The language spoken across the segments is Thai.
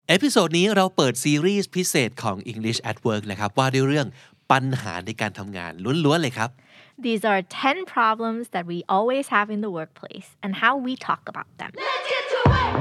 เอพิโซดนี้เราเปิดซีรีส์พิเศษของ English at Work นะครับว่าด้วยเรื่องปัญหาในการทำงานล้วนๆเลยครับ These are 10 problems that we always have in the workplace and how we talk about them. Let's get to it!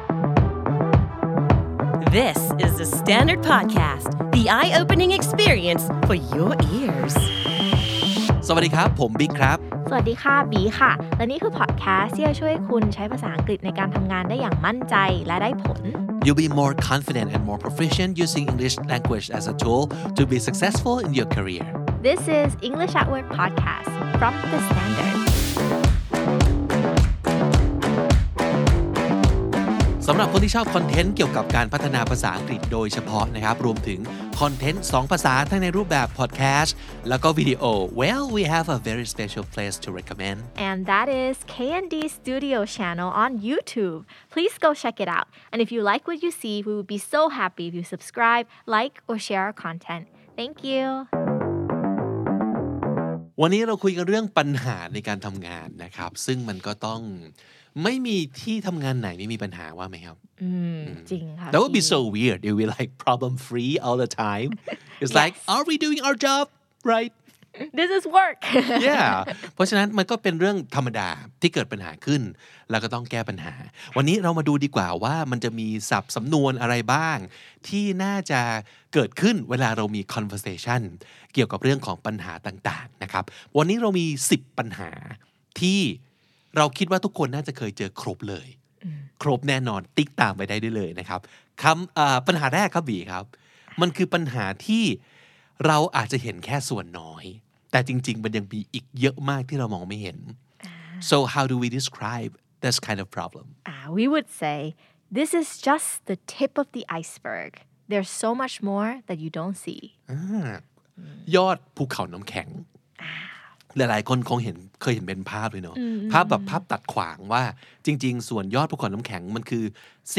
This is the Standard Podcast, the eye-opening experience for your ears. สวัสดีครับผมบิ๊กครับสวัสดีค่ะบีค่ะและนี่คือพอดแคสต์ที่จะช่วยคุณใช้ภาษาอังกฤษในการทำงานได้อย่างมั่นใจและได้ผล You'll be more confident and more proficient using English language as a tool to be successful in your career. This is English at Work podcast from the Standard สำหรับคนที่ชอบคอนเทนต์เกี่ยวกับการพัฒนาภาษาอังกฤษโดยเฉพาะนะครับรวมถึงคอนเทนต์2ภาษาทั้งในรูปแบบพอดแคสต์แล้วก็วิดีโอ Well we have a very special place to recommend and that is K&D Studio channel on YouTube. Please go check it out. And if you like what you see, we would be so happy if you subscribe, like, or share our content. Thank you. วันนี้เราคุยกันเรื่องปัญหาในการทำงานนะครับซึ่งมันก็ต้องไม่มีที่ทำงานไหนไม่มีปัญหาว่าไหมครับจริงค่ะ That would be so weird. It would be like problem free all the time. It's like, are we doing our job right? This is work. Yeah. เพราะฉะนั้นมันก็เป็นเรื่องธรรมดาที่เกิดปัญหาขึ้นแล้วก็ต้องแก้ปัญหาวันนี้เรามาดูดีกว่าว่ามันจะมีศัพท์สำนวนอะไรบ้างที่น่าจะเกิดขึ้นเวลาเรามี conversation เกี่ยวกับเรื่องของปัญหาต่างๆนะครับวันนี้เรามี10ปัญหาที่เราคิดว่าทุกคนน่าจะเคยเจอครบเลยครบแน่นอนติ๊กตามไปได้เลยนะครับปัญหาแรกครับบีครับมันคือปัญหาที่เราอาจจะเห็นแค่ส่วนน้อยแต่จริงๆมันยังมีอีกเยอะมากที่เรามองไม่เห็น So how do we describe this kind of problem? We would say this is just the tip of the iceberg. There's so much more that you don't see. ยอดภูเขาน้ำแข็งหลายๆคนคงเคยเห็นเป็นภาพเลยเนาะภาพแบบภาพตัดขวางว่าจริงๆส่วนยอดภูเขาน้ำแข็งมันคือ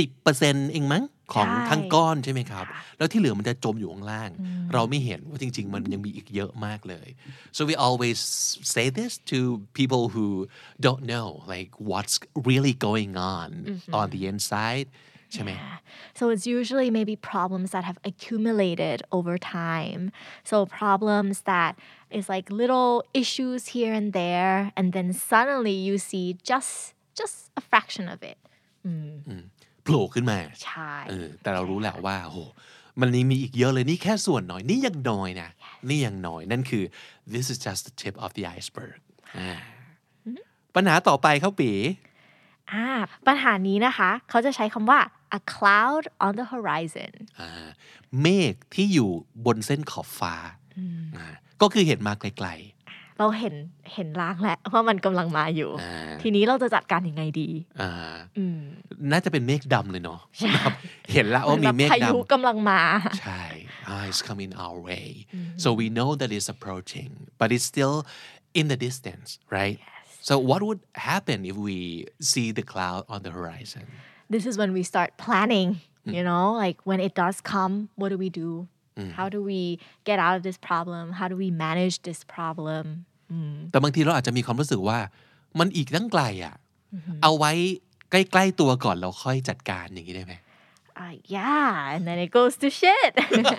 10% เองมั้งของทั้งก้อนใช่ไหมครับแล้วที่เหลือมันจะจมอยู่ข้างล่างเราไม่เห็นว่าจริงๆมันยังมีอีกเยอะมากเลย so we always say this to people who don't know like what's really going on the insideใช่ไหม So it's usually maybe problems that have accumulated over time. So problems that is like little issues here and there, and then suddenly you see just a fraction of it. โผล่ขึ้นมาใช่แต่เรารู้แหละว่าโหมันมีอีกเยอะเลยนี่แค่ส่วนน้อยนี่ยังน้อยนะนี่ยังน้อยนั่นคือ this is just the tip of the iceberg ปัญหาต่อไปครับปีปัญหานี้นะคะเขาจะใช้คำว่า a cloud on the horizon เมฆที่อยู่บนเส้นขอบฟ้าก็คือเห็นมาไกลๆเราเห็นลางแล้วว่ามันกำลังมาอยู่ทีนี้เราจะจัดการยังไงดีน่าจะเป็นเมฆดำเลยเนาะเห็นแล้วว่ามีเมฆดำพายุกำลังมาใช่ it's coming our way so we know that it's approaching but it's still in the distance right So what would happen if we see the cloud on the horizon? This is when we start planning, you know, like when it does come, what do we do? How do we get out of this problem? How do we manage this problem? แต่บางทีเราอาจจะมีความรู้สึกว่ามันอีกตั้งไกลอ่ะเอาไว้ใกล้ๆตัวก่อนเราค่อยจัดการอย่างนี้ได้ไหม Yeah, and then it goes to shit.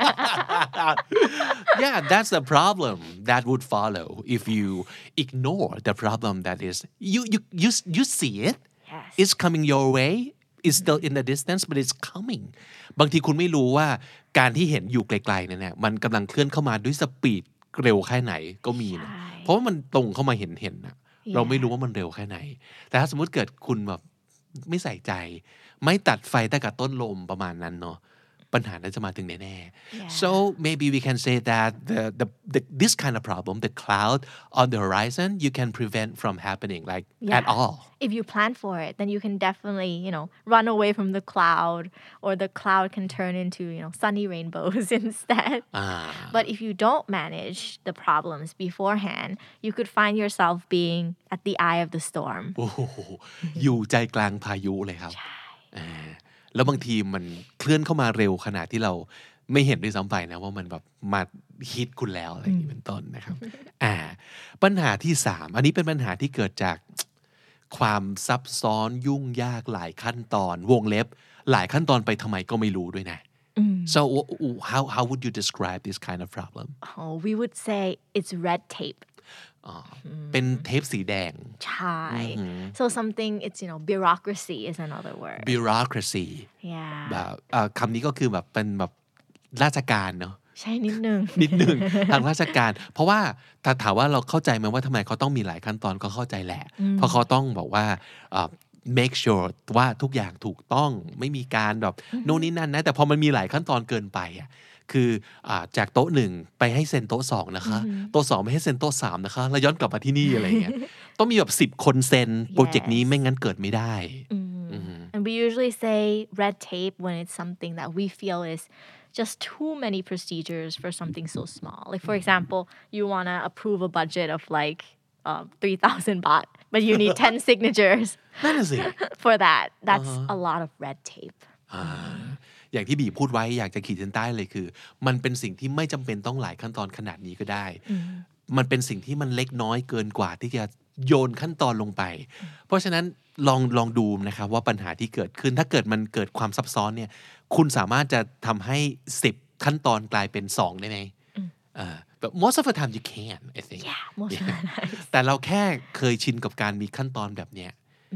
Yeah, that's the problem that would follow if you ignore the problem that is you see it. Yes. It's coming your way. It's still in the distance, but it's coming. บางทีคุณไม่รู้ว่าการที่เห็นอยู่ไกลๆนั่นแหละมันกำลังเคลื่อนเข้ามาด้วยสปีดเร็วแค่ไหนก็มีนะเพราะว่ามันตรงเข้ามาเห็นนะเราไม่รู้ว่ามันเร็วแค่ไหนแต่ถ้าสมมุติเกิดคุณแบบไม่ใส่ใจไม่ตัดไฟตั้งแต่ต้นลมประมาณนั้นเนาะปัญหาน่าจะมาถึงแน่ๆ so maybe we can say that this kind of problem the cloud on the horizon you can prevent from happening like at all if you plan for it then you can definitely run away from the cloud or the cloud can turn into sunny rainbows instead but if you don't manage the problems beforehand you could find yourself being at the eye of the storm อยู่ใจกลางพายุเลยครับแล้วบางทีมันเคลื่อนเข้ามาเร็วขนาดที่เราไม่เห็นด้วยซ้ำไปนะว่ามันแบบมาฮิตคุณแล้วอะไรอย่างนี้เป็นต้นนะครับปัญหาที่3อันนี้เป็นปัญหาที่เกิดจากความซับซ้อนยุ่งยากหลายขั้นตอนวงเล็บหลายขั้นตอนไปทำไมก็ไม่รู้ด้วยนะ so how would you describe this kind of problem we would say it's red tape เป็นเทปสีแดงใช่ so something it's bureaucracy is another word bureaucracy แบบคำนี้ก็คือแบบเป็นแบบราชการเนาะใช่นิดนึงทางราชการเพราะว่าถ้าถามว่าเราเข้าใจไหมว่าทำไมเขาต้องมีหลายขั้นตอนก็เข้าใจแหละเพราะเขาต้องบอกว่าmake sure ว่าทุกอย่างถูกต้องไม่มีการแบบโน่นนี่นั่นนะแต่พอมันมีหลายขั้นตอนเกินไปอ่ะคือจากโต๊ะ1ไปให้เซ็นโต๊ะ2นะคะโต๊ะ2ไม่ให้เซ็นโต๊ะ3นะคะแล้วย้อนกลับมาที่นี่อะไรเงี้ยต้องมีแบบ10คนเซ็นโปรเจกต์นี้ไม่งั้นเกิดไม่ได้ and we usually say red tape when it's something that we feel is just too many procedures for something so small like for example you want to approve a budget of like 3,000 baht but you need 10 signatures for that that's a lot of red tape อย่างที่บีพูดไว้อยากจะขีดเส้นใต้เลยคือมันเป็นสิ่งที่ไม่จำเป็นต้องหลายขั้นตอนขนาดนี้ก็ได้มันเป็นสิ่งที่มันเล็กน้อยเกินกว่าที่จะโยนขั้นตอนลงไปเพราะฉะนั้นลองดูนะครับว่าปัญหาที่เกิดขึ้นถ้าเกิดมันเกิดความซับซ้อนเนี่ยคุณสามารถจะทำให้10ขั้นตอนกลายเป็น2ได้ไหมbut most of the time you can I think yeah most of the time แต่เราแค่เคยชินกับการมีขั้นตอนแบบเนี้ย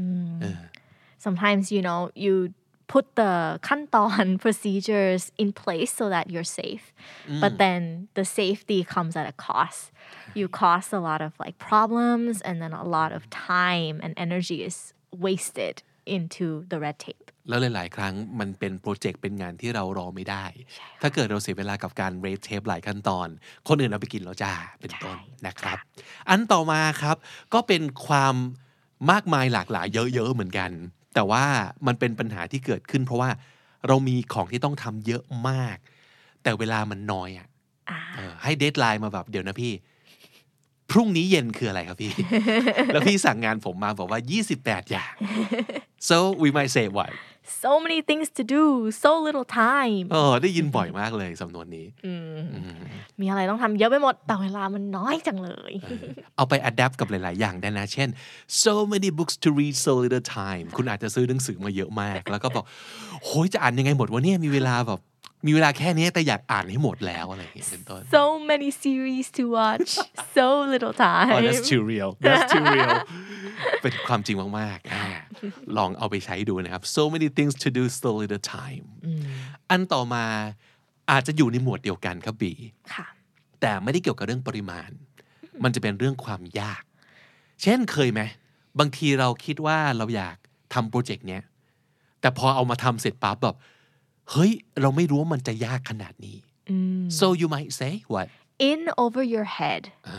sometimes you put the ขั้นตอน procedures in place so that you're safe but then the safety comes at a cost you cause a lot of like problems and then a lot of time and energy is wasted into the red tape แล้วหลายๆครั้งมันเป็นโปรเจกต์เป็นงานที่เรารอไม่ได้ถ้าเกิดเราเสียเวลากับการ red tape หลายขั้นตอนคนอื่นเอาไปกินแล้วจ้าเป็นต้นนะครับอันต่อมาครับก็เป็นความมากมายหลากหลายเยอะๆเหมือนกันแต่ว่ามันเป็นปัญหาที่เกิดขึ้นเพราะว่าเรามีของที่ต้องทำเยอะมากแต่เวลามันน้อยอ่ะให้เดดไลน์มาแบบเดี๋ยวนะพี่พรุ่งนี้เย็นคืออะไรครับพี่ แล้วพี่สั่งงานผมมาบอกว่า28อย่าง so we might say what so many things to do so little time ได้ยินบ่อยมากเลยสำนวนนี้มีอะไรต้องทำเยอะไปหมดแต่เวลามันน้อยจังเลยเอาไป adapt กับหลายๆอย่างได้นะเช่น so many books to read so little time คุณอาจจะซื้อหนังสือมาเยอะมากแล้วก็บอกโหยจะอ่านยังไงหมดวะเนี่ยมีเวลาแค่นี้แต่อยากอ่านให้หมดแล้วอะไรอย่างเงี้ยเป็นต้น so many series to watch so little time that's too real เป็นความจริงมากๆลองเอาไปใช้ดูนะครับ so many things to do so little time อันต่อมาอาจจะอยู่ในหมวดเดียวกันครับบีแต่ไม่ได้เกี่ยวกับเรื่องปริมาณมันจะเป็นเรื่องความยากเช่นเคยไหมบางทีเราคิดว่าเราอยากทำโปรเจกต์เนี้ยแต่พอเอามาทำเสร็จปั๊บแบบเฮ้ยเราไม่รู้ว่ามันจะยากขนาดนี้ so you might say what in over your head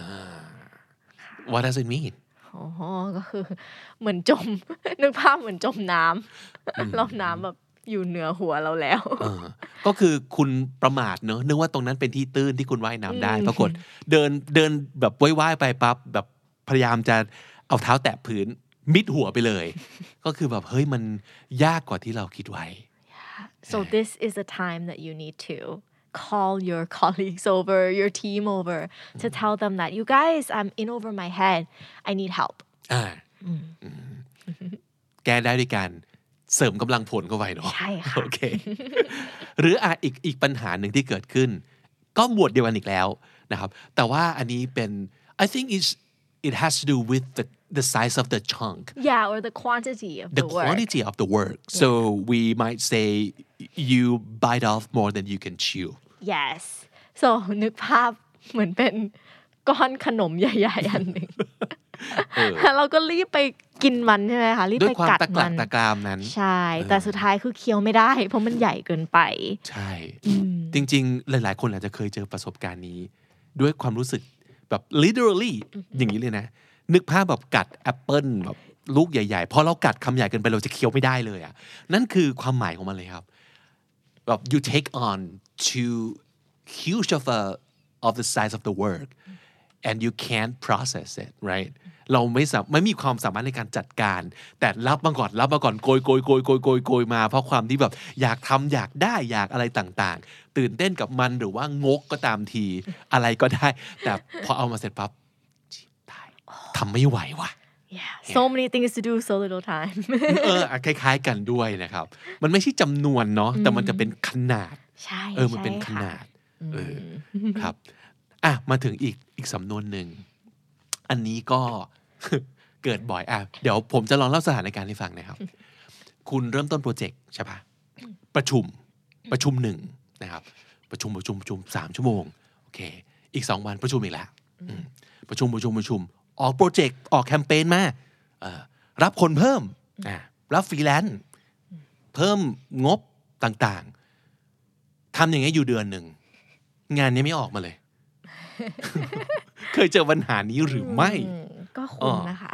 what does it mean ก็คือเหมือนจมนึกภาพเหมือนจมน้ำแล้วน้ำแบบอยู่เหนือหัวเราแล้วก็คือคุณประมาทเนอะนึกว่าตรงนั้นเป็นที่ตื้นที่คุณว่ายน้ำได้ปรากฏเดินแบบว่ายไปปั๊บแบบพยายามจะเอาเท้าแตะพื้นมิดหัวไปเลยก็คือแบบเฮ้ยมันยากกว่าที่เราคิดไว้ So this is a time that you need to call your colleagues over, your team over to tell them that you guys, I'm in over my head. I need help. แก้ได้ด้วยการเสริมกำลังผลเข้าไปเนาะใช่ค่ะโอเคหรืออีกปัญหาหนึ่งที่เกิดขึ้นก็หมวดเดียวกันอีกแล้วนะครับแต่ว่าอันนี้เป็น I think it has to do with the size of the chunk or the quantity of the work quantity of the work so we might say you bite off more than you can chew yes so นึกภาพเหมือนเป็นก้อนขนมใหญ่ๆอันหนึ่งเราก็รีบไปกินมันใช่ไหมคะรีบไปกัดมันด้วยความตะกรามนั้นใช่แต่สุดท้ายคือเคี้ยวไม่ได้เพราะมันใหญ่เกินไปใช่จริงๆหลายๆคนอาจจะเคยเจอประสบการณ์นี้ด้วยความรู้สึกแบบ literally อย่างนี้เลยนะนึกภาพแบบกัดแอปเปิ้ลแบบลูกใหญ่ๆพอเรากัดคำใหญ่เกินไปเราจะเคี้ยวไม่ได้เลยอ่ะนั่นคือความหมายของมันเลยครับแบบ you take on too huge of the size of the work and you can't process it right เราไม่มีความสามารถในการจัดการแต่รับมาก่อนโกยมาเพราะความที่แบบอยากทำอยากได้อยากอะไรต่างๆตื่นเต้นกับมันหรือว่างกก็ตามทีอะไรก็ได้แต่พอเอามาเสร็จปั๊บทำไม่ไหวว่ะ Yeah, so many things to do, so little time. คล้ายๆกันด้วยนะครับมันไม่ใช่จำนวนเนาะแต่มันจะเป็นขนาดใช่มันเป็นขนาดครับมาถึงอีกสำนวนหนึ่งอันนี้ก็ เกิดบ่อยเดี๋ยวผมจะลองเล่าสถานการณ์ให้ฟังนะครับคุณเริ่มต้นโปรเจกต์ใช่ปะประชุมหนึ่งนะครับประชุม3 ชั่วโมงโอเคอีก2 วันประชุมอีกแล้วประชุมออกโปรเจกต์ออกแคมเปญมารับคนเพิ่มรับฟรีแลนซ์เพิ่มงบต่างๆทำอย่างนี้อยู่เดือนหนึ่งงานนี้ไม่ออกมาเลย เคยเจอปัญหานี้หรือไม่ก็คุ้นนะคะ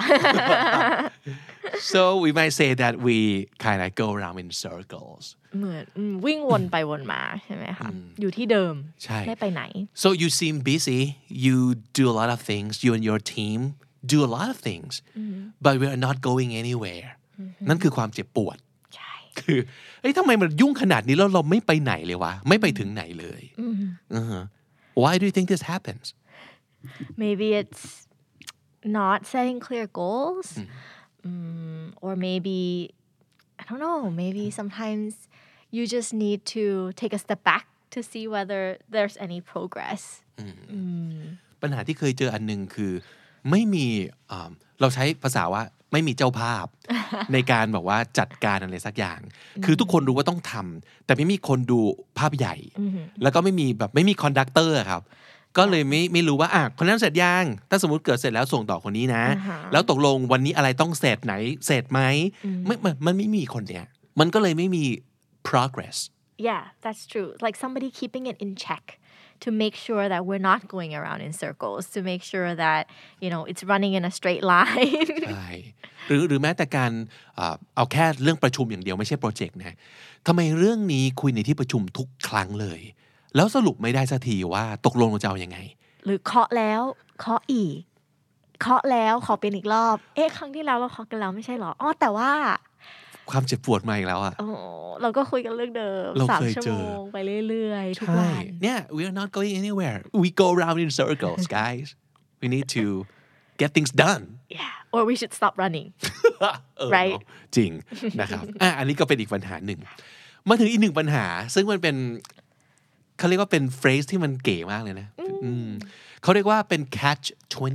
so we might say that we kind of go around in circles เหมือนวิ่งวนไปวนมาใช่ไหมคะอยู่ที่เดิมไม่ไปไหน so you seem busy you do a lot of things you and your team do a lot of things but we are not going anywhere นั่นคือความเจ็บปวดใช่คือทำไมมันยุ่งขนาดนี้แล้วเราไม่ไปไหนเลยวะไม่ไปถึงไหนเลย why do you think this happens maybe it's not setting clear goals or maybe I don't know maybe sometimes you just need to take a step back to see whether there's any progress ปัญหาที่เคยเจออันนึงคือไม่มีเราใช้ภาษาว่าไม่มีเจ้าภาพ ในการแบบว่าจัดการอะไรสักอย่างคือทุกคนรู้ว่าต้องทำแต่ไม่มีคนดูภาพใหญ่แล้วก็ไม่มีคอนดักเตอร์ครับก็เลยไม่รู้ว่าคนนั้นเสร็จยังถ้าสมมุติเกิดเสร็จแล้วส่งต่อคนนี้นะแล้วตกลงวันนี้อะไรต้องเสร็จไหนเสร็จไหมมันไม่มีคนเนี้ยมันก็เลยไม่มี progress yeah that's true like somebody keeping it in check to make sure that we're not going around in circles to make sure that it's running in a straight line ใช่หรือแม้แต่การเอาแค่เรื่องประชุมอย่างเดียวไม่ใช่โปรเจกต์นะทำไมเรื่องนี้คุยในที่ประชุมทุกครั้งเลยแล้วสรุปไม่ได้สักทีว่าตกลงเราจะเอายังไงหรือเคาะแล้วเคาะอีกเคาะแล้วขอเป็นอีกรอบครั้งที่แล้วเราเคาะกันแล้วไม่ใช่หรอแต่ว่าความเจ็บปวดมาอีกแล้วเราก็คุยกันเรื่องเดิม3 ชั่วโมงไปเรื่อยๆทุกวันเนี่ย we are not going anywhere we go around in circles guys we need to get things done yeah or we should stop running right จริงนะครับอันนี้ก็เป็นอีกปัญหาหนึ่งมาถึงอีกหนึ่งปัญหาซึ่งมันเป็นเขาเรียกว่าเป็น phrase ที่มันเก๋มากเลยนะเขาเรียกว่าเป็น catch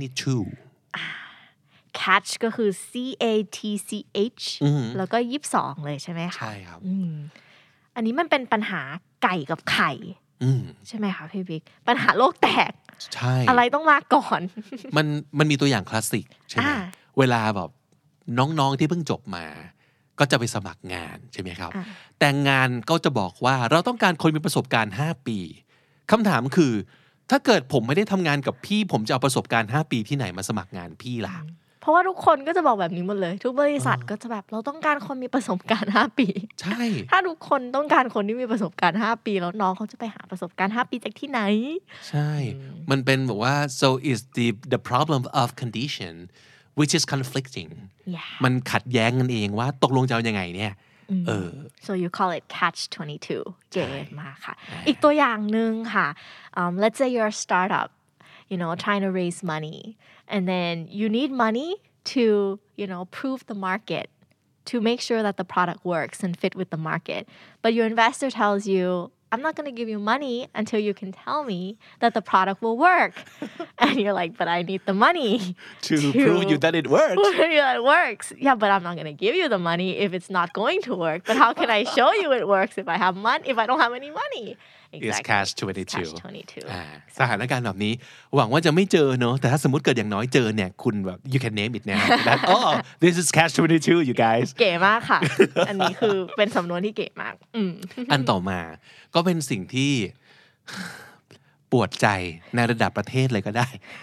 22 catch ก็คือ CATCH แล้วก็22เลยใช่ไหมคะใช่ครับอันนี้มันเป็นปัญหาไก่กับไข่ใช่ไหมคะพี่บิ๊กปัญหาโลกแตกใช่อะไรต้องมาก่อนมันมีตัวอย่างคลาสสิกใช่ไหมเวลาแบบน้องๆที่เพิ่งจบมาก็จะไปสมัครงานใช่ไหมครับแต่งานก็จะบอกว่าเราต้องการคนมีประสบการณ์5 ปีคำถามคือถ้าเกิดผมไม่ได้ทำงานกับพี่ผมจะเอาประสบการณ์5 ปีที่ไหนมาสมัครงานพี่ล่ะเพราะว่าทุกคนก็จะบอกแบบนี้หมดเลยทุกบริษัทก็จะแบบเราต้องการคนมีประสบการณ์5 ปีใช่ถ้าทุกคนต้องการคนที่มีประสบการณ์5 ปีแล้วน้องเขาจะไปหาประสบการณ์5 ปีจากที่ไหนใช่มันเป็นแบบว่า so is the problem of condition which is conflicting มันขัดแย้งกันเองว่าตกลงจะเอายังไงเนี่ย so you call it catch 22 เก๋มากค่ะอีกตัวอย่างนึงค่ะ let's say you're a startup trying to raise money and then you need money to prove the market to make sure that the product works and fit with the market but your investor tells you I'm not going to give you money until you can tell me that the product will work. And you're like, but I need the money to prove you that it works. Yeah, it works. Yeah, but I'm not going to give you the money if it's not going to work. But how can I show you it works if I don't have any money? Exactly. It's catch 22. สถานการณ์แบบนี้หวังว่าจะไม่เจอเนอะแต่ถ้าสมมติเกิดอย่างน้อยเจอเนี่ยคุณแบบ you can name it now that this is catch 22 you guys เก๋มากค่ะ อันนี้คือเป็นสำนวนที่เก๋มากอันต่อมาก็เป็นสิ่งที่ปวดใจในระดับประเทศเลยก็ได้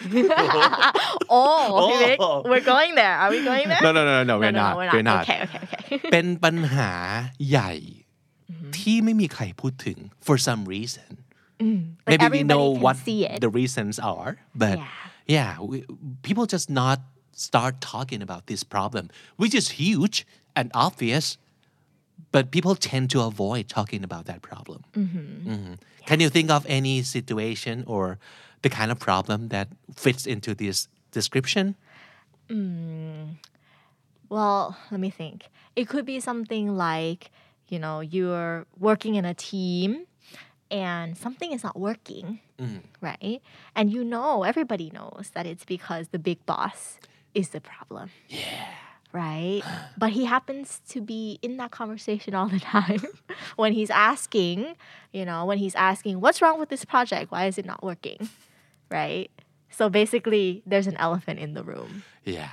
พี่บิ๊ก we're going there are we going there no we're not okay เป็นปัญหาใหญ่ที่ไม่มีใครพูดถึง for some reason maybe we know what the reasons are but people just not start talking about this problem which is huge and obvious but people tend to avoid talking about that problem can you think of any situation or the kind of problem that fits into this description Well, let me think. It could be something like, you're working in a team and something is not working, right? And everybody knows that it's because the big boss is the problem. Yeah. Right? But he happens to be in that conversation all the time when he's asking, what's wrong with this project? Why is it not working? Right? So basically, there's an elephant in the room. Yeah.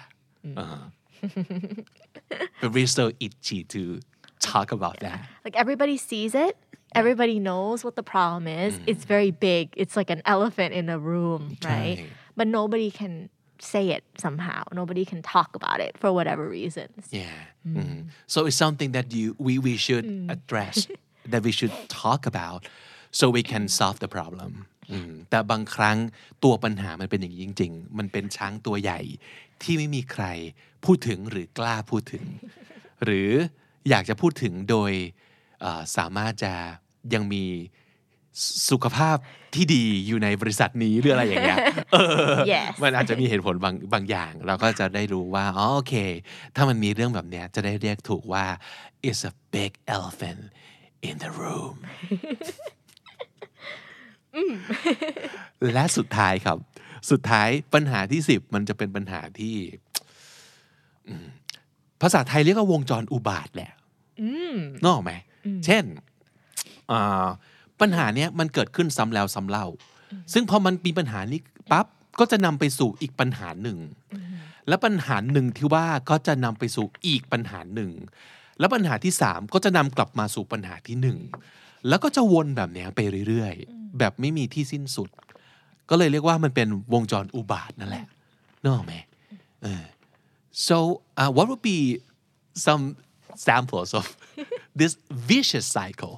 But we're so itchy to talk about that. Like everybody sees it. Everybody knows what the problem is. It's very big. It's like an elephant in a room, right? But nobody can say it somehow. Nobody can talk about it for whatever reasons. Yeah. So it's something that we should address, that we should talk about so we can solve the problem. แต่บางครั้งตัวปัญหามันเป็นอย่างนี้จริงๆมันเป็นช้างตัวใหญ่ที่ไม่มีใครพูดถึงหรือกล้าพูดถึง หรืออยากจะพูดถึงโดยสามารถจะยังมีสุขภาพที่ดีอยู่ในบริษัทนี้หรืออะไรอย่างเงี้ย Yes. มันอาจจะมีเหตุผลบางอย่างเราก็จะได้รู้ว่าโอเคถ้ามันมีเรื่องแบบเนี้ยจะได้เรียกถูกว่า it's a big elephant in the room และสุดท้ายครับปัญหาที่10มันจะเป็นปัญหาที่ภาษาไทยเรียกว่าวงจรอุบาทแหละนึกออกไหมเช่นปัญหาเนี้ยมันเกิดขึ้นซ้ำแล้วซ้ำเล่าซึ่งพอมันมีปัญหานี้ปั๊บก็จะนำไปสู่อีกปัญหาหนึ่งและปัญหาหนึ่งที่ว่าก็จะนำไปสู่อีกปัญหาหนึ่งและปัญหาที่3ก็จะนำกลับมาสู่ปัญหาที่1แล้วก็จะวนแบบเนี้ยไปเรื่อยๆแบบไม่มีที่สิ้นสุดก็เลยเรียกว่ามันเป็นวงจรอุบาทนั่นแหละนึกออกไหมSo what would be some samples of this vicious cycle?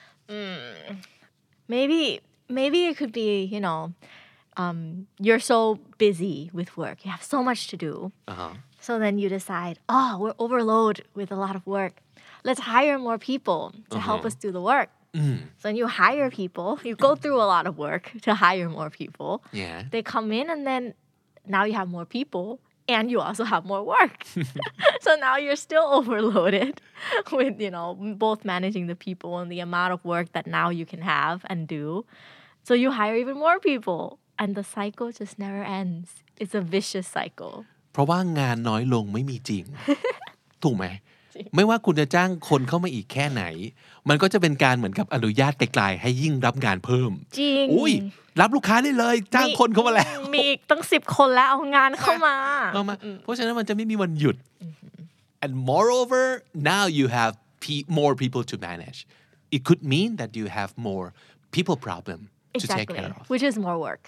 Maybe it could be, you're so busy with work. You have so much to do. So then you decide, we're overloaded with a lot of work. Let's hire more people to help us do the work. So then you hire people. You go through a lot of work to hire more people. Yeah. They come in and then now you have more people. And you also have more work. So now you're still overloaded with, both managing the people and the amount of work that now you can have and do. So you hire even more people. And the cycle just never ends. It's a vicious cycle. เพราะว่างานน้อยลงไม่มีจริง ถูกไหม ไม่ว่าคุณจะจ้างคนเข้ามาอีกแค่ไหนมันก็จะเป็นการเหมือนกับอนุญาตไกลๆให้ยิ่งรับงานเพิ่มจริงอุ้ยรับลูกค้าได้เลยจ้างคนเข้ามาแล้วมีอีกตั้ง10 คนแล้วเอางานเข้ามาเพราะฉะนั้นมันจะไม่มีวันหยุด and moreover now you have more people to manage it could mean that you have more people problem to take care of which is more work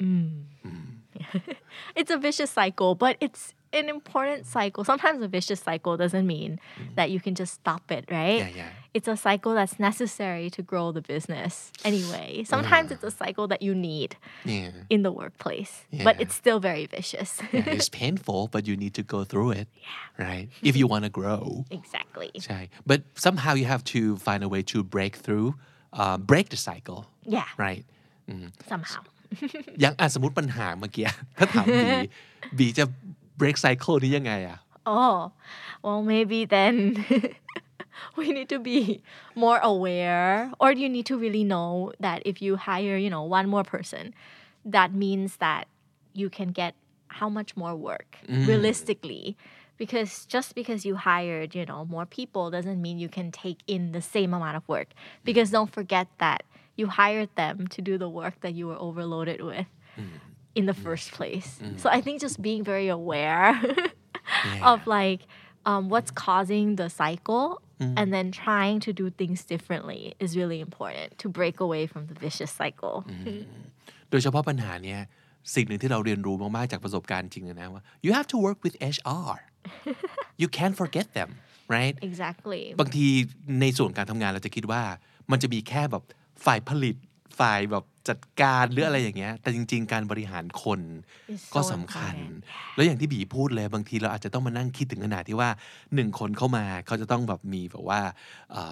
It's a vicious cycle but it's an important cycle. Sometimes a vicious cycle doesn't mean that you can just stop it, right? Yeah. It's a cycle that's necessary to grow the business anyway. Sometimes it's a cycle that you need in the workplace, but it's still very vicious. It's painful, but you need to go through it, right? If you want to grow. Exactly. ใช่ But somehow you have to find a way to break the cycle. Yeah. Right? Somehow. อย่างสมมติปัญหาเมื่อกี้ถ้าถามบีจะbreak cycle นี้ยังไงอะ well maybe then we need to be more aware or you need to really know that if you hire one more person that means that you can get how much more work realistically because just because you hired more people doesn't mean you can take in the same amount of work because don't forget that you hired them to do the work that you were overloaded with in the first place. So I think just being very aware of what's causing the cycle and then trying to do things differently is really important to break away from the vicious cycle. โดยเฉพาะปัญหาเนี้ยสิ่งหนึ่งที่เราเรียนรู้มากๆจากประสบการณ์จริงนะว่า you have to work with HR you can't forget them right Exactly บางทีในส่วนการทำงานเราจะคิดว่ามันจะมีแค่แบบฝ่ายผลิตฝ่ายแบบจัดการหรืออะไรอย่างเงี้ยแต่จริงๆการบริหารคนก็สำคัญแล้วอย่างที่บีพูดเลยบางทีเราอาจจะต้องมานั่งคิดถึงขนาดที่ว่า1คนเข้ามาเขาจะต้องแบบมีแบบว่า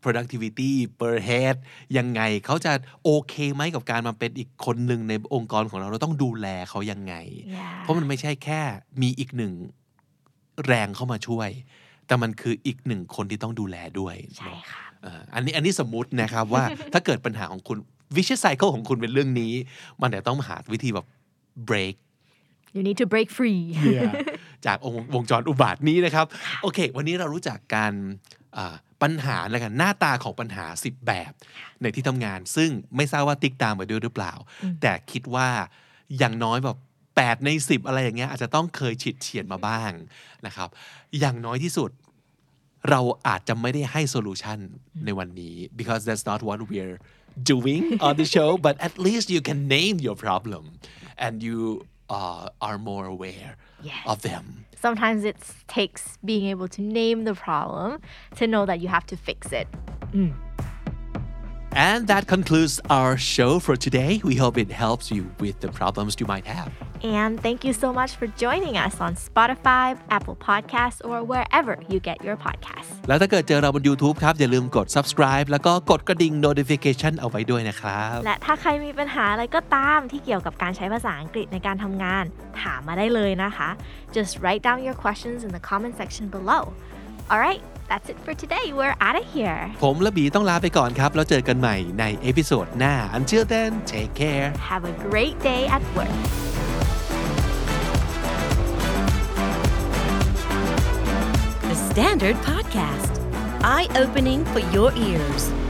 productivity per head ยังไงเขาจะโอเคไหมกับการมาเป็นอีกคนหนึ่งในองค์กรของเราต้องดูแลเขายังไง เพราะมันไม่ใช่แค่มีอีกหนึ่งแรงเข้ามาช่วยแต่มันคืออีกหนึ่งคนที่ต้องดูแลด้วยใช่ค่ะอันนี้สมมุตินะครับว่า ถ้าเกิดปัญหาของคุณ vicious cycle ของคุณเป็นเรื่องนี้มันจะต้องหาวิธีแบบ break you need to break free จากวงจรอุบาทนี้นะครับโอเควันนี้เรารู้จักการปัญหาแล้วกันหน้าตาของปัญหา10แบบในที่ทำงานซึ่งไม่ทราบว่าติ๊กตามมาด้วยหรือเปล่าแต่คิดว่าอย่างน้อยแบบ8ใน10อะไรอย่างเงี้ยอาจจะต้องเคยฉิดเฉียดมาบ้างนะครับอย่างน้อยที่สุดเราอาจจะไม่ได้ให้โซลูชันในวันนี้ because that's not what we're doing on the show but at least you can name your problem and you are more aware of them sometimes it takes being able to name the problem to know that you have to fix it And that concludes our show for today. We hope it helps you with the problems you might have. And thank you so much for joining us on Spotify, Apple Podcasts, or wherever you get your podcasts. แล้วถ้าเกิดเจอเราบน YouTube ครับอย่าลืมกด subscribe แล้วก็กดกระดิ่ง notification เอาไว้ด้วยนะครับและถ้าใครมีปัญหาอะไรก็ตามที่เกี่ยวกับการใช้ภาษาอังกฤษในการทำงานถามมาได้เลยนะคะ Just write down your questions in the comment section below. Alright, that's it for today. We're out of here. ผมและบีต้องลาไปก่อนครับแล้วเจอกันใหม่ในเอพิโซดหน้า Until then, take care. Have a great day at work. The Standard Podcast. Eye-opening for your ears.